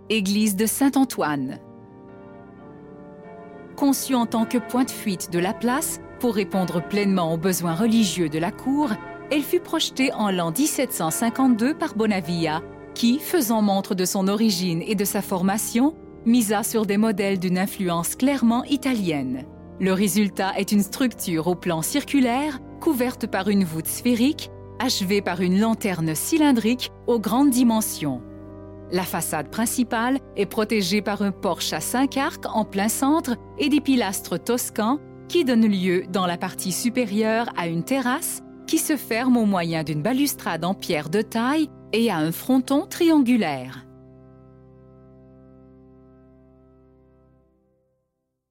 église de Saint-Antoine. Conçue en tant que point de fuite de la place pour répondre pleinement aux besoins religieux de la cour, elle fut projetée en l'an 1752 par Bonavia, qui, faisant montre de son origine et de sa formation, misa sur des modèles d'une influence clairement italienne. Le résultat est une structure au plan circulaire, couverte par une voûte sphérique, achevée par une lanterne cylindrique aux grandes dimensions. La façade principale est protégée par un porche à 5 arcs en plein centre et des pilastres toscans qui donnent lieu dans la partie supérieure à une terrasse qui se ferme au moyen d'une balustrade en pierre de taille et à un fronton triangulaire.